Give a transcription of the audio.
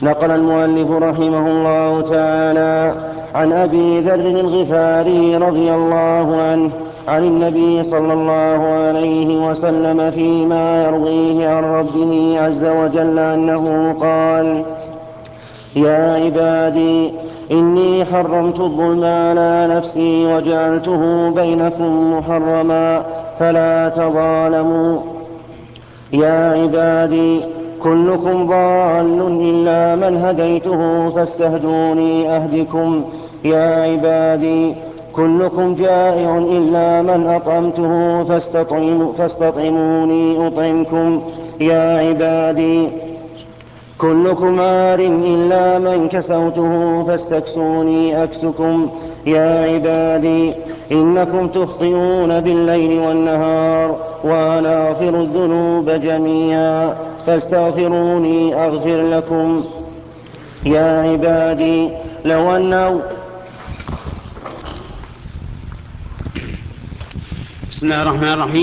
نقل المؤلف رحمه الله تعالى عن أبي ذر الغفاري رضي الله عنه عن النبي صلى الله عليه وسلم فيما يرويه عن ربه عز وجل أنه قال: يا عبادي إني حرمت الظلم على نفسي وجعلته بينكم محرما فلا تظالموا. يا عبادي كلكم ضال إلا من هديته فاستهدوني أهدكم. يا عبادي كلكم جائع إلا من أطعمته فاستطعموني أطعمكم. يا عبادي كلكم عار إلا من كسوته فاستكسوني أكسكم. يا عبادي إنكم تخطئون بالليل والنهار وأنا أغفر الذنوب جميعا فاستغفروني أغفر لكم. يا عبادي لو أن بسم الله الرحمن الرحيم.